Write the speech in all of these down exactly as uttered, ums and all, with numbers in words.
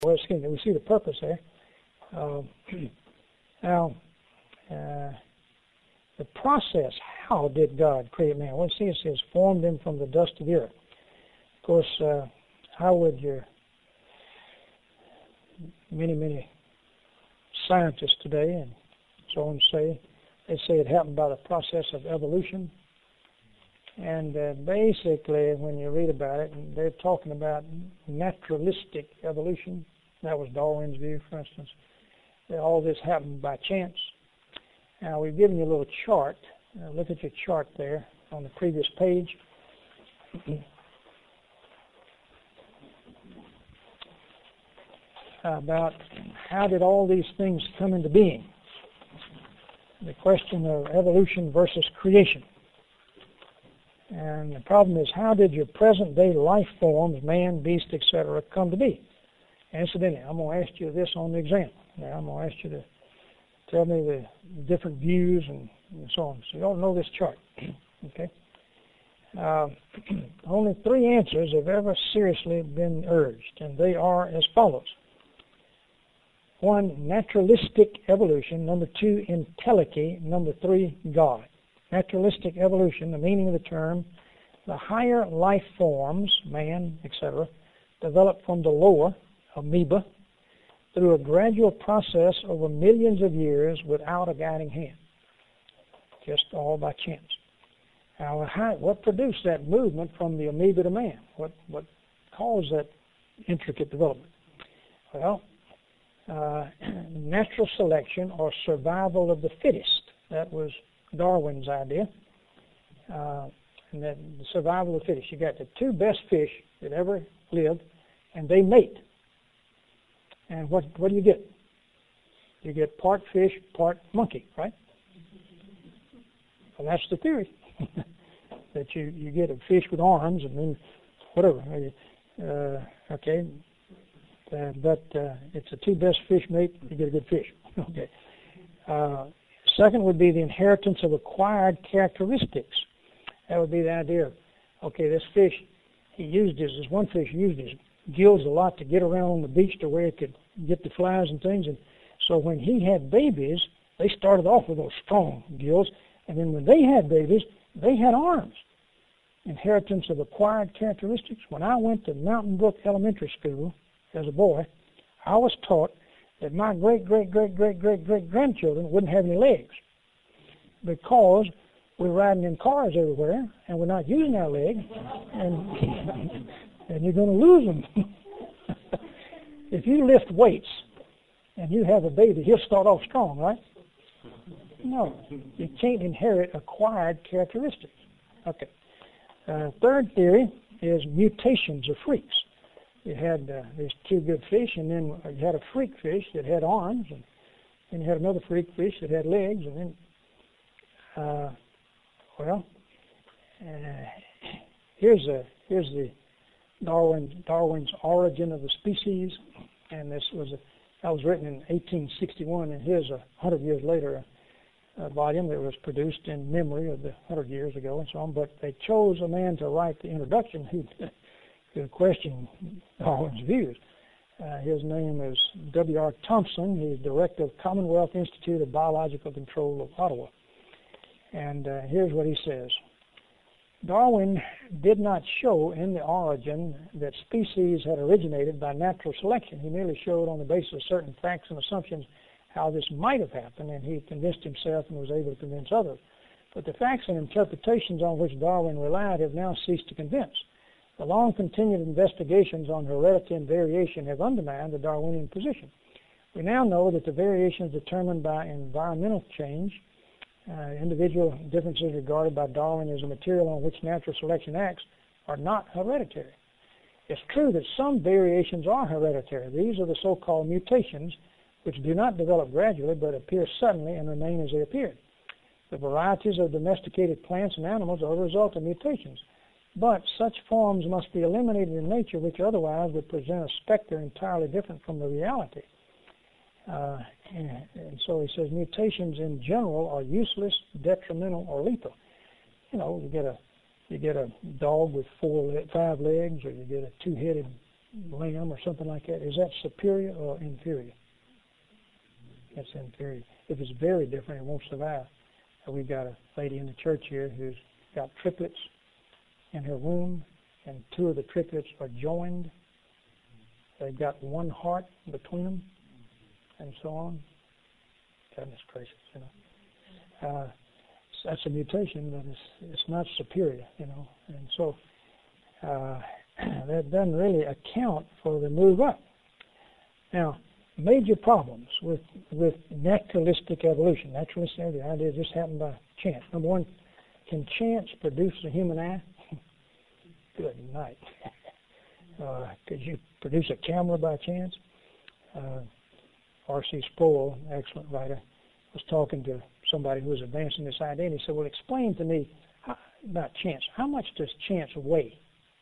Well, excuse me, we see the purpose there. Uh, now, uh, the process, how did God create man? Well, see, it says, formed him from the dust of the earth. Of course, uh, how would your many, many scientists today and so on say, they say it happened by the process of evolution. And uh, basically, when you read about it, they're talking about naturalistic evolution. That was Darwin's view, for instance. That all this happened by chance. Now, we've given you a little chart. Uh, look at your chart there on the previous page. About how did all these things come into being? The question of evolution versus creation. And the problem is, how did your present-day life forms, man, beast, et cetera, come to be? Incidentally, I'm going to ask you this on the exam. Now, I'm going to ask you to tell me the different views and, and so on. So you all know this chart, okay? Uh, only three answers have ever seriously been urged, and they are as follows. One, naturalistic evolution. Number two, entelechy. Number three, God. Naturalistic evolution, the meaning of the term, the higher life forms, man, et cetera, developed from the lower, amoeba, through a gradual process over millions of years without a guiding hand, just all by chance. Now, how, what produced that movement from the amoeba to man? What, what caused that intricate development? Well, uh, natural selection or survival of the fittest. That was Darwin's idea. Uh, and that the survival of the fittest. You got the two best fish that ever lived, and they mate. And what what do you get? You get part fish, part monkey, right? Well, that's the theory. That you, you get a fish with arms and then whatever. Uh, okay. Uh, but uh, it's the two best fish mate, you get a good fish. Okay. Uh, second would be the inheritance of acquired characteristics. That would be the idea of, okay, this fish, he used his, this one fish used his gills a lot to get around on the beach to where it could get the flies and things. And so when he had babies, they started off with those strong gills. And then when they had babies, they had arms. Inheritance of acquired characteristics. When I went to Mountain Brook Elementary School as a boy, I was taught that my great, great, great, great, great, great grandchildren wouldn't have any legs because we're riding in cars everywhere and we're not using our legs, and and you're going to lose them. If you lift weights and you have a baby, he'll start off strong, right? No, you can't inherit acquired characteristics. Okay. Uh, third theory is mutations of freaks. You had uh, these two good fish, and then you had a freak fish that had arms, and then you had another freak fish that had legs, and then, uh, well, uh, here's a here's the Darwin Darwin's Origin of the Species, and this was a that was written in eighteen sixty-one, and here's a hundred years later a, a volume that was produced in memory of the hundred years ago and so on. But they chose a man to write the introduction who. To question Darwin's views. Uh, his name is W R Thompson. He's director of Commonwealth Institute of Biological Control of Ottawa. And uh, here's what he says. Darwin did not show in the Origin that species had originated by natural selection. He merely showed on the basis of certain facts and assumptions how this might have happened, and he convinced himself and was able to convince others. But the facts and interpretations on which Darwin relied have now ceased to convince. The long-continued investigations on heredity and variation have undermined the Darwinian position. We now know that the variation is determined by environmental change. Uh, individual differences regarded by Darwin as a material on which natural selection acts are not hereditary. It's true that some variations are hereditary. These are the so-called mutations, which do not develop gradually but appear suddenly and remain as they appeared. The varieties of domesticated plants and animals are the result of mutations. But such forms must be eliminated in nature, which otherwise would present a specter entirely different from the reality. Uh, and, and so he says mutations in general are useless, detrimental, or lethal. You know, you get a you get a dog with four, five legs, or you get a two-headed lamb or something like that, is that superior or inferior? That's inferior. If it's very different, it won't survive. Uh, we've got a lady in the church here who's got triplets in her womb, and two of the triplets are joined. They've got one heart between them, and so on. Goodness gracious, you know. Uh, that's a mutation, but it's it's not superior, you know. And so uh, that doesn't really account for the move up. Now, major problems with with naturalistic evolution. Naturalistic evolution, the idea just happened by chance. Number one, can chance produce a human eye? Good night. Uh, could you produce a camera by chance? Uh, R C Sproul, excellent writer, was talking to somebody who was advancing this idea, and he said, well, explain to me how, about chance. How much does chance weigh?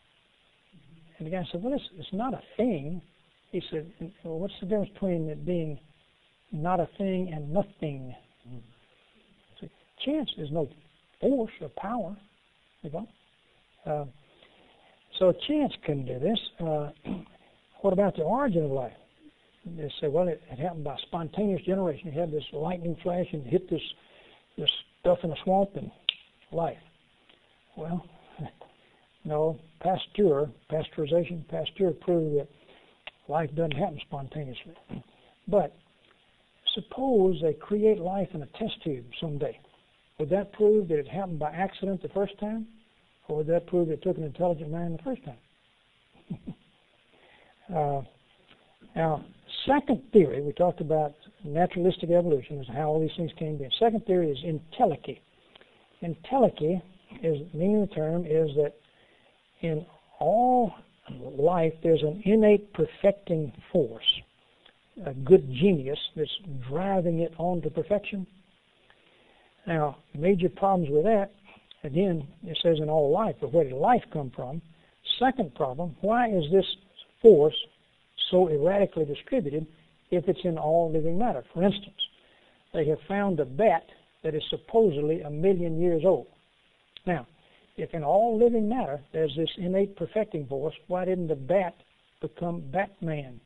And the guy said, well, it's, it's not a thing. He said, well, what's the difference between it being not a thing and nothing? Mm-hmm. So chance is no force or power. You know? Uh, so chance couldn't do this. Uh, what about the origin of life? They say, well, it, it happened by spontaneous generation. You had this lightning flash and hit this this stuff in a swamp and life. Well, no, Pasteur, pasteurization, Pasteur proved that life doesn't happen spontaneously. But suppose they create life in a test tube someday. Would that prove that it happened by accident the first time? Or would that prove that it took an intelligent man the first time? uh, now, second theory, we talked about naturalistic evolution, is how all these things came to be. Second theory is entelechy. Entelechy, is, meaning the term, is that in all life there's an innate perfecting force, a good genius that's driving it on to perfection. Now, major problems with that, again, it says in all life, but where did life come from? Second problem, why is this force so erratically distributed if it's in all living matter? For instance, they have found a bat that is supposedly a million years old. Now, if in all living matter there's this innate perfecting force, why didn't the bat become Batman?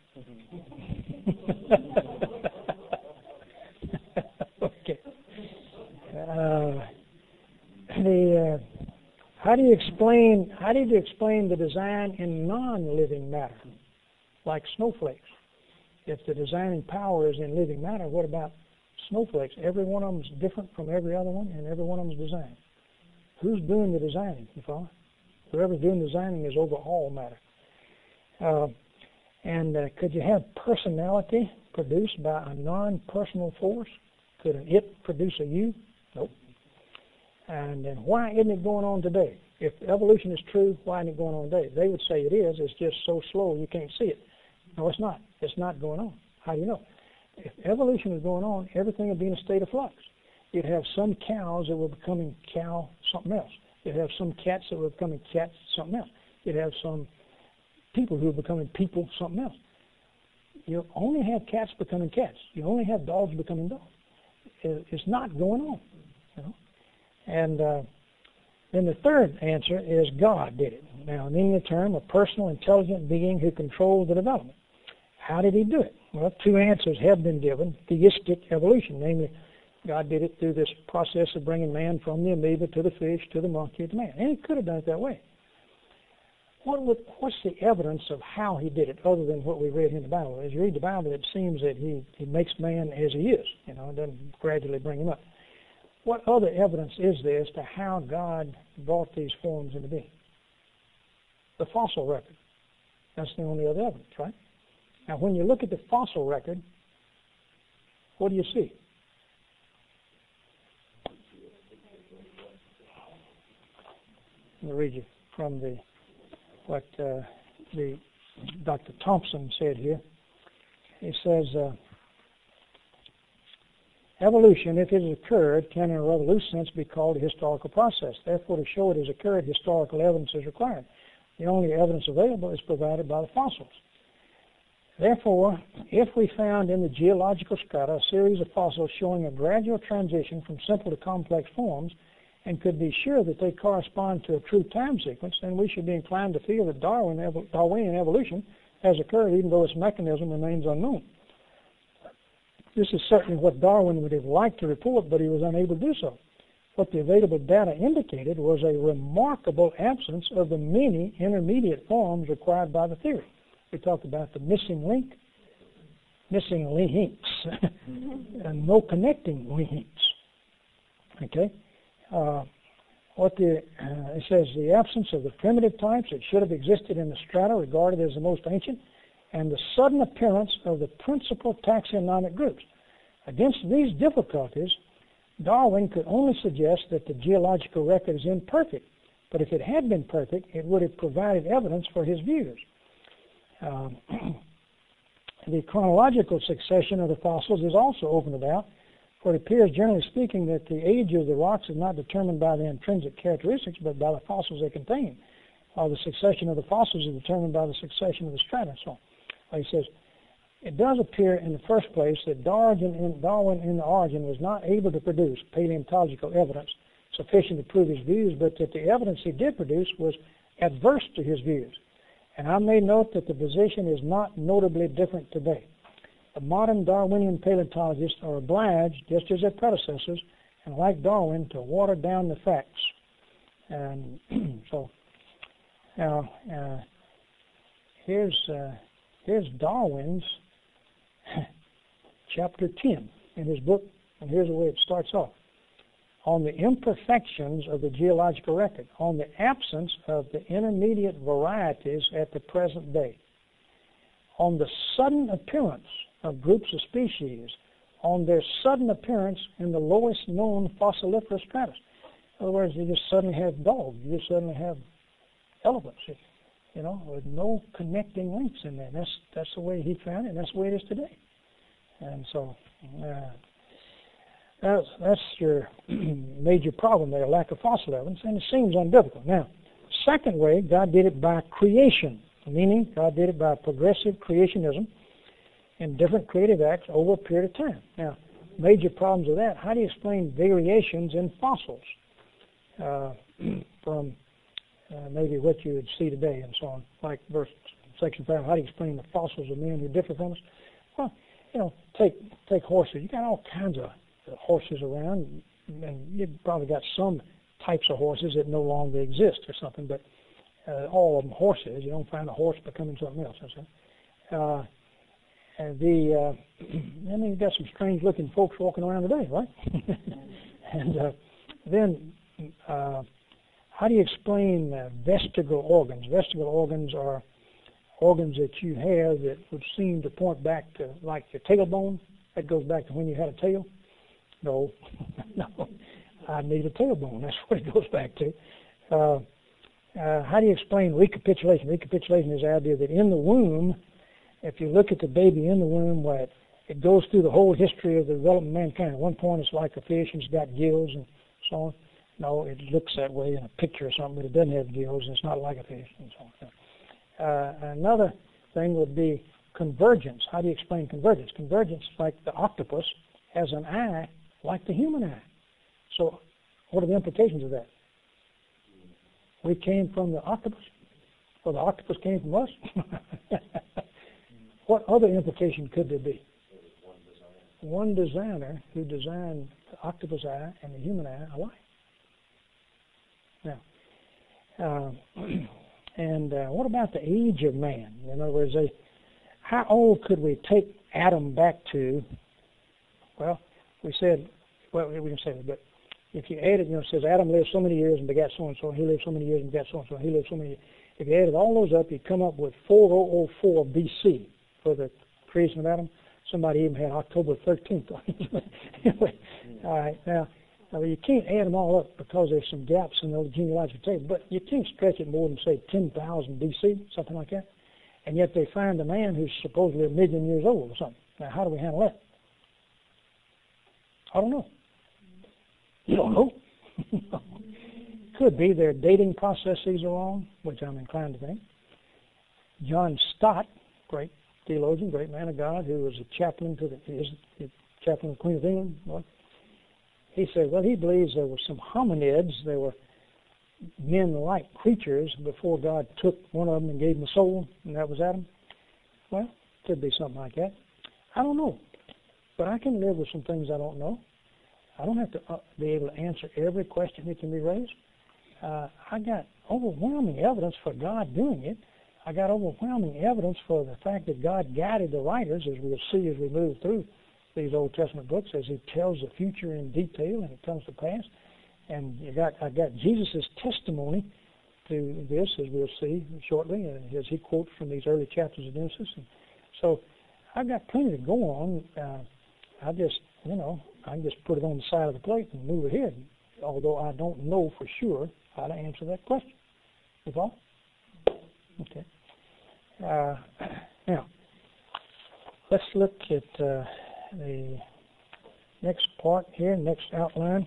Okay. Uh, the uh, how do you explain how do you explain the design in non-living matter, like snowflakes? If the designing power is in living matter, what about snowflakes? Every one of them is different from every other one, and every one of them is designed. Who's doing the designing, you follow? Whoever's doing the designing is over all matter. Uh, and uh, could you have personality produced by a non-personal force? Could an it produce a you? Nope. And then why isn't it going on today? If evolution is true, why isn't it going on today? They would say it is. It's just so slow you can't see it. No, it's not. It's not going on. How do you know? If evolution is going on, everything would be in a state of flux. You'd have some cows that were becoming cow something else. You'd have some cats that were becoming cats something else. You'd have some people who are becoming people something else. You only have cats becoming cats. You only have dogs becoming dogs. It's not going on, you know. And uh, then the third answer is God did it. Now, meaning the term, a personal, intelligent being who controls the development. How did he do it? Well, two answers have been given. Theistic evolution, namely, God did it through this process of bringing man from the amoeba to the fish to the monkey to man. And he could have done it that way. What would, what's the evidence of how he did it other than what we read in the Bible? As you read the Bible, it seems that he, he makes man as he is, you know, and doesn't gradually bring him up. What other evidence is there as to how God brought these forms into being? The fossil record. That's the only other evidence, right? Now, when you look at the fossil record, what do you see? Let me read you from the what uh, the Doctor Thompson said here. He says, uh, evolution, if it has occurred, can in a rather loose sense be called a historical process. Therefore, to show it has occurred, historical evidence is required. The only evidence available is provided by the fossils. Therefore, if we found in the geological strata a series of fossils showing a gradual transition from simple to complex forms, and could be sure that they correspond to a true time sequence, then we should be inclined to feel that Darwin, Darwinian evolution has occurred even though its mechanism remains unknown. This is certainly what Darwin would have liked to report, but he was unable to do so. What the available data indicated was a remarkable absence of the many intermediate forms required by the theory. We talked about the missing link, missing links, and no connecting links. Okay? Uh, what the, uh, it says the absence of the primitive types that should have existed in the strata regarded as the most ancient, and the sudden appearance of the principal taxonomic groups. Against these difficulties, Darwin could only suggest that the geological record is imperfect, but if it had been perfect, it would have provided evidence for his views. Um, the chronological succession of the fossils is also open about, for it appears, generally speaking, that the age of the rocks is not determined by their intrinsic characteristics, but by the fossils they contain, while the succession of the fossils is determined by the succession of the strata. So, like he says, it does appear in the first place that Darwin in, Darwin in the origin was not able to produce paleontological evidence sufficient to prove his views, but that the evidence he did produce was adverse to his views. And I may note that the position is not notably different today. The modern Darwinian paleontologists are obliged, just as their predecessors, and like Darwin, to water down the facts. And so, now, uh, here's, uh, here's Darwin's chapter ten in his book, and here's the way it starts off. On the imperfections of the geological record, on the absence of the intermediate varieties at the present day, on the sudden appearance of groups of species, on their sudden appearance in the lowest known fossiliferous stratus. In other words, you just suddenly have dogs, you just suddenly have elephants, you know, with no connecting links in there. That's that's the way he found it, and that's the way it is today. And so uh, that's, that's your major problem there, lack of fossil evidence, and it seems unbiblical. Now, second way, God did it by creation, meaning God did it by progressive creationism in different creative acts over a period of time. Now, major problems with that, how do you explain variations in fossils uh, from uh, maybe what you would see today and so on, like verse section five, how do you explain the fossils of men who differ from us? Well, you know, take take horses. You got all kinds of horses around, and you've probably got some types of horses that no longer exist or something, but uh, all of them horses. You don't find a horse becoming something else. Uh, and the, uh, I mean, you've got some strange-looking folks walking around today, right? and uh, then, uh, how do you explain uh, vestigial organs? Vestigial organs are organs that you have that would seem to point back to, like your tailbone. That goes back to when you had a tail. No, no, I need a tailbone. That's what it goes back to. Uh, uh, how do you explain recapitulation? Recapitulation is the idea that in the womb, if you look at the baby in the womb, where it, it goes through the whole history of the development of mankind. At one point, it's like a fish and it's got gills and so on. No, it looks that way in a picture or something, but it doesn't have gills and it's not like a fish and so on. Uh, another thing would be convergence. How do you explain convergence? Convergence, like the octopus, has an eye like the human eye. So what are the implications of that? We came from the octopus? Or the octopus came from us? What other implication could there be? One designer who designed the octopus eye and the human eye alike. Now, uh, and uh, what about the age of man? In other words, they, how old could we take Adam back to? Well, we said, well, we can say it, but if you added, you know, it says Adam lived so many years and begat so-and-so, and he lived so many years and begat so-and-so, and he lived so many years. If you added all those up, you'd come up with four thousand four B C for the creation of Adam. Somebody even had October thirteenth on it. Anyway, all right, now, now, you can't add them all up because there's some gaps in the genealogical table, but you can't stretch it more than, say, ten thousand B C, something like that. And yet they find a man who's supposedly a million years old or something. Now, how do we handle that? I don't know. You don't know? Could be their dating processes are wrong, which I'm inclined to think. John Stott, great theologian, great man of God, who was a chaplain to the, is the chaplain of the Queen of England. Well, he said, well, he believes there were some hominids, there were men-like creatures before God took one of them and gave him a soul, and that was Adam. Well, could be something like that. I don't know, but I can live with some things I don't know. I don't have to uh, be able to answer every question that can be raised. Uh, I got overwhelming evidence for God doing it. I got overwhelming evidence for the fact that God guided the writers, as we'll see as we move through these Old Testament books, as he tells the future in detail and it comes to pass. And you got, I got Jesus' testimony to this, as we'll see shortly, as he quotes from these early chapters of Genesis. And so I've got plenty to go on. Uh, I just, you know, I can just put it on the side of the plate and move ahead, although I don't know for sure how to answer that question. Is all? Okay. Uh, now, let's look at uh, the next part here, next outline.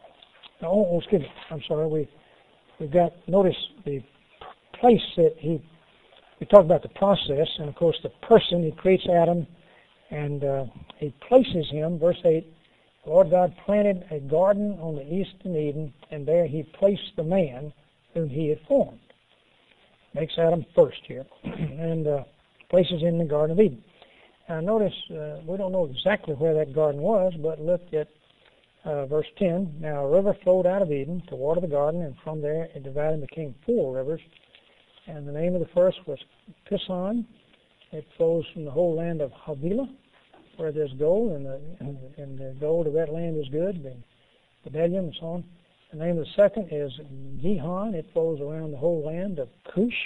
Oh, oh, excuse me. I'm sorry. We we've got notice the place that he. We talked about the process, and of course the person. He creates Adam, and uh, he places him. Verse eight. The Lord God planted a garden on the east in Eden, and there he placed the man whom he had formed. Makes Adam first here, and uh, places him in the Garden of Eden. Now notice, uh, we don't know exactly where that garden was, but look at uh, verse ten. Now a river flowed out of Eden to water the garden, and from there it divided and became four rivers. And the name of the first was Pison. It flows from the whole land of Havilah, where there's gold, and the, and, and the gold of that land is good, the bdellium and so on. The name of the second is Gihon. It flows around the whole land of Cush,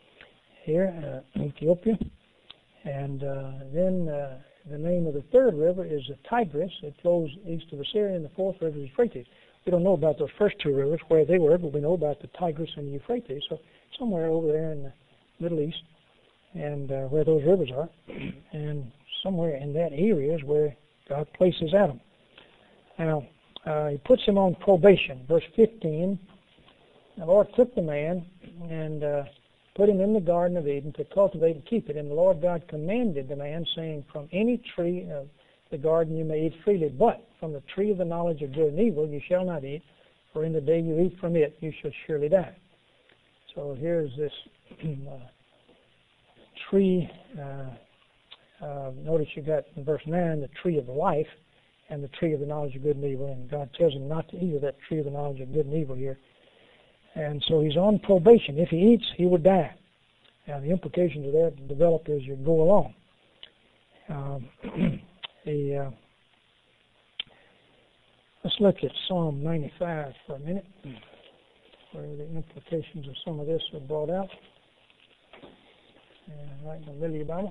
here, uh, Ethiopia. And uh, then uh, the name of the third river is the Tigris. It flows east of Assyria, and the fourth river is Euphrates. We don't know about those first two rivers, where they were, but we know about the Tigris and the Euphrates. So somewhere over there in the Middle East, and uh, where those rivers are, and somewhere in that area is where God places Adam. Now, uh, he puts him on probation. Verse fifteen, the Lord took the man and uh, put him in the Garden of Eden to cultivate and keep it. And the Lord God commanded the man, saying, from any tree of the garden you may eat freely, but from the tree of the knowledge of good and evil you shall not eat, for in the day you eat from it you shall surely die. So here's this uh, tree. Uh, uh, notice you got in verse nine the tree of life and the tree of the knowledge of good and evil, and God tells him not to eat of that tree of the knowledge of good and evil here. And so he's on probation. If he eats, he would die. Now the implications of that develop as you go along. Um, the, uh, let's look at Psalm ninety-five for a minute, where the implications of some of this are brought out. And right in the middle of your Bible.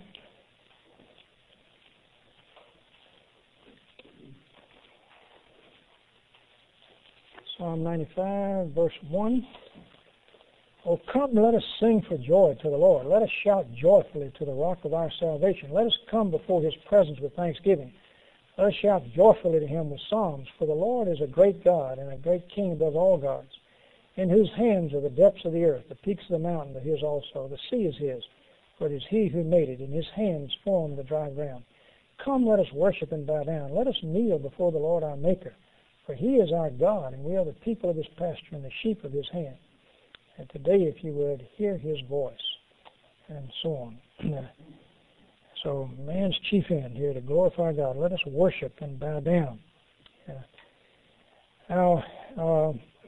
Psalm ninety-five, verse one. Oh, come, let us sing for joy to the Lord. Let us shout joyfully to the rock of our salvation. Let us come before his presence with thanksgiving. Let us shout joyfully to him with psalms. For the Lord is a great God and a great King above all gods. In whose hands are the depths of the earth, the peaks of the mountain are his also. The sea is his, for it is he who made it. In his hands formed the dry ground. Come, let us worship and bow down. Let us kneel before the Lord our Maker. For he is our God, and we are the people of his pasture and the sheep of his hand. And today, if you would, hear his voice, and so on. So, man's chief end here, to glorify God. Let us worship and bow down. Uh, now, uh,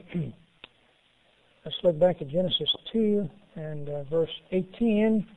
let's look back at Genesis two and uh, verse eighteen,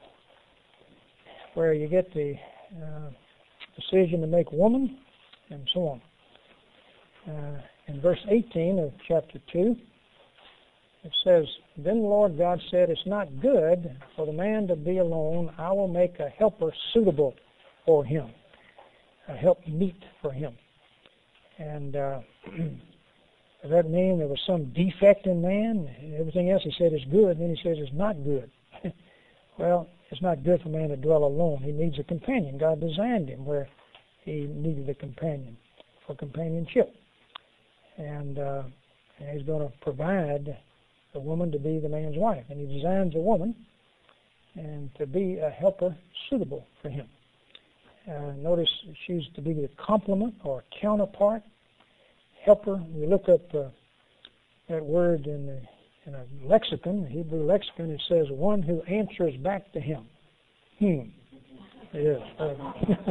where you get the uh, decision to make woman, and so on. Uh, in verse eighteen of chapter two, it says, Then the Lord God said, It's not good for the man to be alone. I will make a helper suitable for him, a help meet for him. And uh, does that mean there was some defect in man? Everything else he said is good, and then he says it's not good. Well, it's not good for man to dwell alone. He needs a companion. God designed him where he needed a companion for companionship. And, uh, and he's going to provide the woman to be the man's wife. And he designs a woman and to be a helper suitable for him. Uh, notice she's to be the complement or counterpart, helper. You look up uh, that word in the in a lexicon, the Hebrew lexicon. It says one who answers back to him. Hmm. Yeah. Uh,